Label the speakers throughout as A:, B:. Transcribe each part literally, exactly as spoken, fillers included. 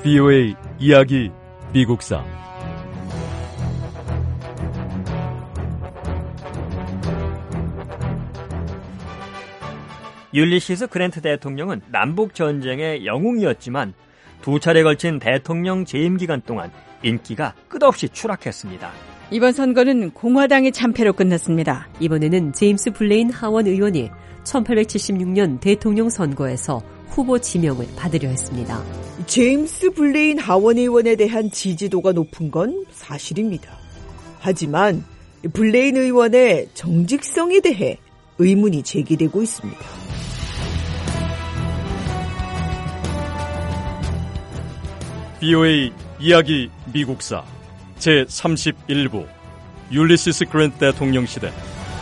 A: 브이오에이 이야기 미국사. 율리시스 그랜트 대통령은 남북전쟁의 영웅이었지만 두 차례 걸친 대통령 재임 기간 동안 인기가 끝없이 추락했습니다.
B: 이번 선거는 공화당의 참패로 끝났습니다.
C: 이번에는 제임스 블레인 하원 의원이 천팔백칠십육 년 대통령 선거에서 후보 지명을 받으려 했습니다.
D: 제임스 블레인 하원 의원에 대한 지지도가 높은 건 사실입니다. 하지만 블레인 의원의 정직성에 대해 의문이 제기되고 있습니다.
A: 브이오에이 이야기 미국사 제삼십일 부 율리시스 그랜트 대통령 시대.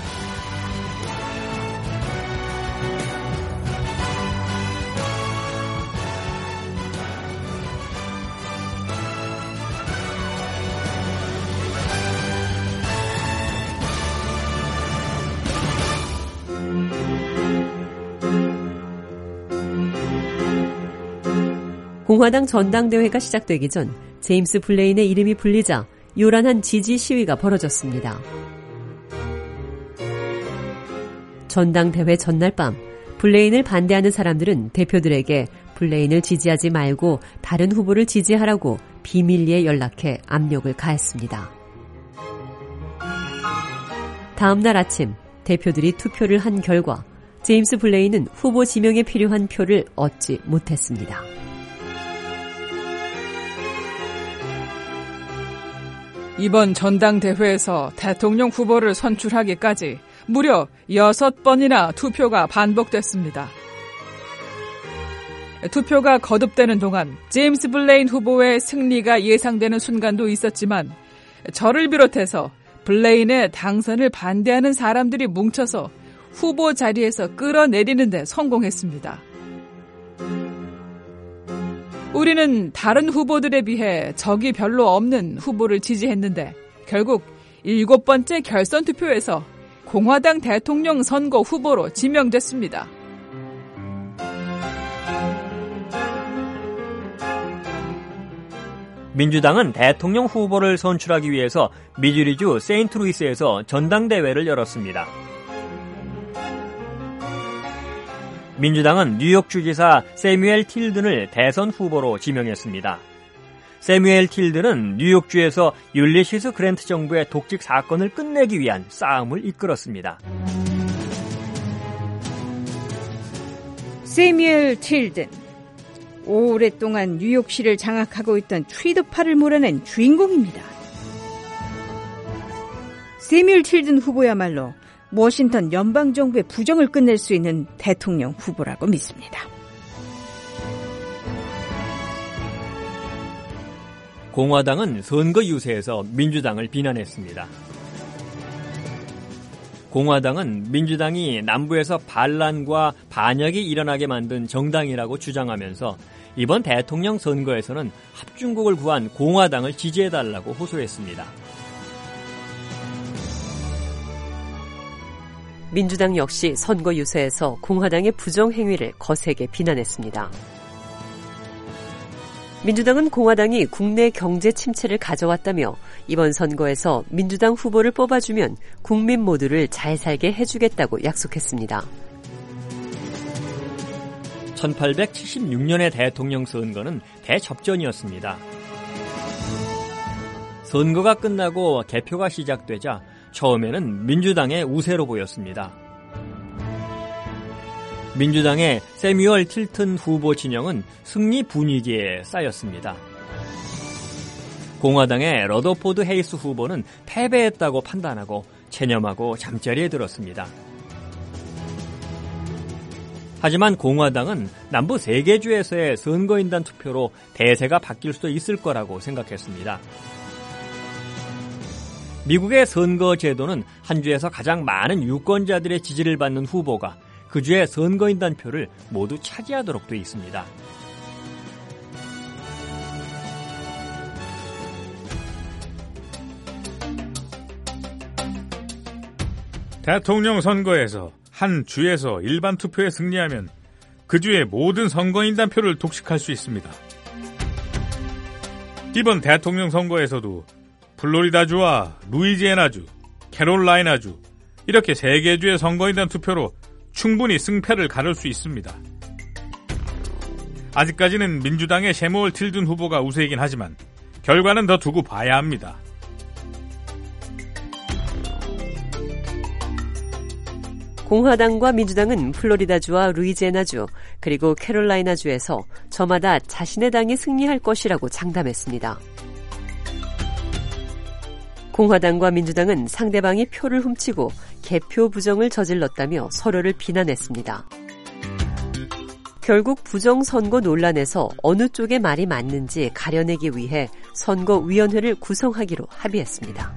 C: 공화당 전당대회가 시작되기 전 제임스 블레인의 이름이 불리자 요란한 지지 시위가 벌어졌습니다. 전당대회 전날 밤 블레인을 반대하는 사람들은 대표들에게 블레인을 지지하지 말고 다른 후보를 지지하라고 비밀리에 연락해 압력을 가했습니다. 다음 날 아침 대표들이 투표를 한 결과 제임스 블레인은 후보 지명에 필요한 표를 얻지 못했습니다.
B: 이번 전당대회에서 대통령 후보를 선출하기까지 무려 여섯 번이나 투표가 반복됐습니다. 투표가 거듭되는 동안 제임스 블레인 후보의 승리가 예상되는 순간도 있었지만 저를 비롯해서 블레인의 당선을 반대하는 사람들이 뭉쳐서 후보 자리에서 끌어내리는 데 성공했습니다. 우리는 다른 후보들에 비해 적이 별로 없는 후보를 지지했는데 결국 일곱 번째 결선 투표에서 공화당 대통령 선거 후보로 지명됐습니다.
E: 민주당은 대통령 후보를 선출하기 위해서 미주리주 세인트루이스에서 전당대회를 열었습니다. 민주당은 뉴욕 주지사 세뮤엘 틸든을 대선 후보로 지명했습니다. 세뮤엘 틸든은 뉴욕주에서 율리시스 그랜트 정부의 독직 사건을 끝내기 위한 싸움을 이끌었습니다.
B: 세뮤엘 틸든, 오랫동안 뉴욕시를 장악하고 있던 트위드파를 몰아낸 주인공입니다. 세뮤엘 틸든 후보야말로 워싱턴 연방정부의 부정을 끝낼 수 있는 대통령 후보라고 믿습니다.
E: 공화당은 선거 유세에서 민주당을 비난했습니다. 공화당은 민주당이 남부에서 반란과 반역이 일어나게 만든 정당이라고 주장하면서 이번 대통령 선거에서는 합중국을 구한 공화당을 지지해달라고 호소했습니다.
C: 민주당 역시 선거 유세에서 공화당의 부정 행위를 거세게 비난했습니다. 민주당은 공화당이 국내 경제 침체를 가져왔다며 이번 선거에서 민주당 후보를 뽑아주면 국민 모두를 잘 살게 해주겠다고 약속했습니다.
E: 천팔백칠십육 년의 대통령 선거는 대접전이었습니다. 선거가 끝나고 개표가 시작되자 처음에는 민주당의 우세로 보였습니다. 민주당의 세뮤얼 틸튼 후보 진영은 승리 분위기에 쌓였습니다. 공화당의 러더포드 헤이스 후보는 패배했다고 판단하고 체념하고 잠자리에 들었습니다. 하지만 공화당은 남부 세 개 주에서의 선거인단 투표로 대세가 바뀔 수도 있을 거라고 생각했습니다. 미국의 선거 제도는 한 주에서 가장 많은 유권자들의 지지를 받는 후보가 그 주의 선거인단 표를 모두 차지하도록 돼 있습니다.
F: 대통령 선거에서 한 주에서 일반 투표에 승리하면 그 주의 모든 선거인단 표를 독식할 수 있습니다. 이번 대통령 선거에서도 플로리다주와 루이지애나주, 캐롤라이나주 이렇게 세 개 주의 선거인단 투표로 충분히 승패를 가를 수 있습니다. 아직까지는 민주당의 샘유얼 틸든 후보가 우세이긴 하지만 결과는 더 두고 봐야 합니다.
C: 공화당과 민주당은 플로리다주와 루이지애나주 그리고 캐롤라이나주에서 저마다 자신의 당이 승리할 것이라고 장담했습니다. 공화당과 민주당은 상대방이 표를 훔치고 개표 부정을 저질렀다며 서로를 비난했습니다. 결국 부정선거 논란에서 어느 쪽의 말이 맞는지 가려내기 위해 선거위원회를 구성하기로 합의했습니다.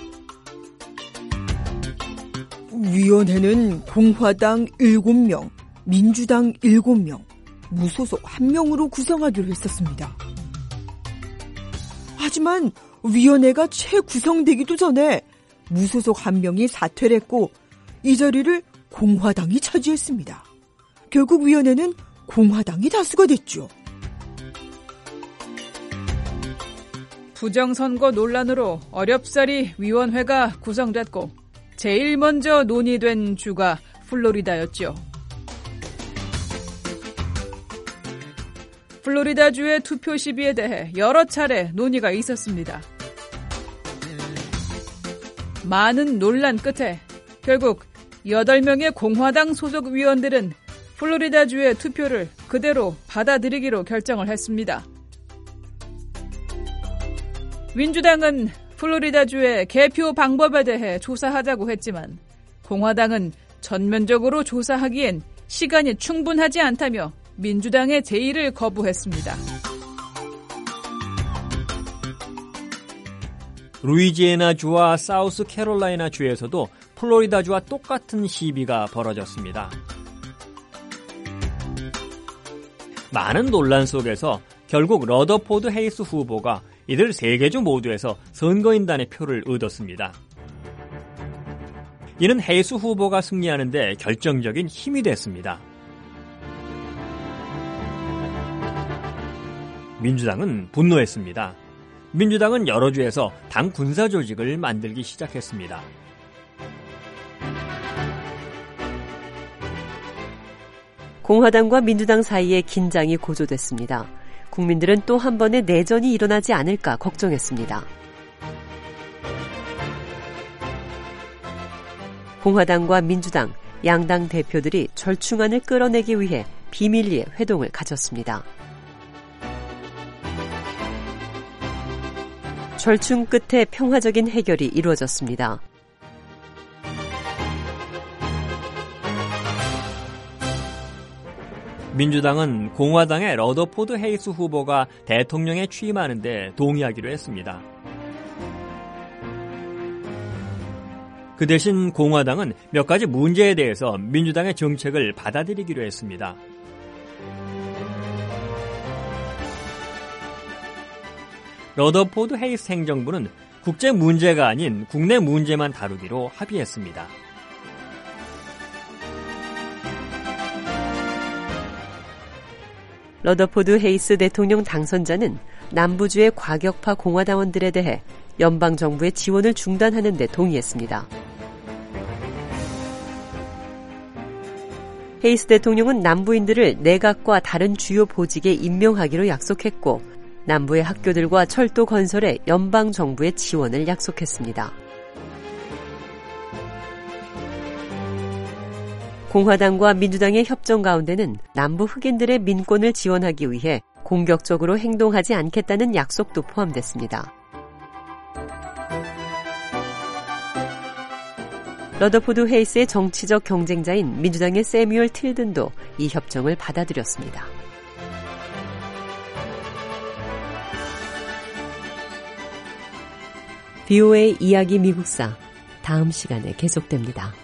D: 위원회는 공화당 일곱 명, 민주당 일곱 명, 무소속 한 명으로 구성하기로 했었습니다. 하지만 위원회가 채 구성되기도 전에 무소속 한 명이 사퇴를 했고 이 자리를 공화당이 차지했습니다. 결국 위원회는 공화당이 다수가 됐죠.
B: 부정선거 논란으로 어렵사리 위원회가 구성됐고 제일 먼저 논의된 주가 플로리다였죠. 플로리다주의 투표 시비에 대해 여러 차례 논의가 있었습니다. 많은 논란 끝에 결국 여덟 명의 공화당 소속 위원들은 플로리다주의 투표를 그대로 받아들이기로 결정을 했습니다. 민주당은 플로리다주의 개표 방법에 대해 조사하자고 했지만 공화당은 전면적으로 조사하기엔 시간이 충분하지 않다며 민주당의 제의를 거부했습니다.
A: 루이지애나주와 사우스 캐롤라이나주에서도 플로리다주와 똑같은 시비가 벌어졌습니다. 많은 논란 속에서 결국 러더포드 헤이스 후보가 이들 세 개 주 모두에서 선거인단의 표를 얻었습니다. 이는 헤이스 후보가 승리하는 데 결정적인 힘이 됐습니다. 민주당은 분노했습니다. 민주당은 여러 주에서 당 군사 조직을 만들기 시작했습니다.
C: 공화당과 민주당 사이에 긴장이 고조됐습니다. 국민들은 또 한 번의 내전이 일어나지 않을까 걱정했습니다. 공화당과 민주당, 양당 대표들이 절충안을 끌어내기 위해 비밀리에 회동을 가졌습니다. 절충 끝에 평화적인 해결이 이루어졌습니다.
A: 민주당은 공화당의 러더포드 헤이스 후보가 대통령에 취임하는 데 동의하기로 했습니다. 그 대신 공화당은 몇 가지 문제에 대해서 민주당의 정책을 받아들이기로 했습니다. 러더포드 헤이스 행정부는 국제 문제가 아닌 국내 문제만 다루기로 합의했습니다.
C: 러더포드 헤이스 대통령 당선자는 남부주의 과격파 공화당원들에 대해 연방정부의 지원을 중단하는 데 동의했습니다. 헤이스 대통령은 남부인들을 내각과 다른 주요 보직에 임명하기로 약속했고 남부의 학교들과 철도 건설에 연방정부의 지원을 약속했습니다. 공화당과 민주당의 협정 가운데는 남부 흑인들의 민권을 지원하기 위해 공격적으로 행동하지 않겠다는 약속도 포함됐습니다. 러더포드 헤이스의 정치적 경쟁자인 민주당의 세뮤얼 틸든도 이 협정을 받아들였습니다. 브이오에이 이야기 미국사 다음 시간에 계속됩니다.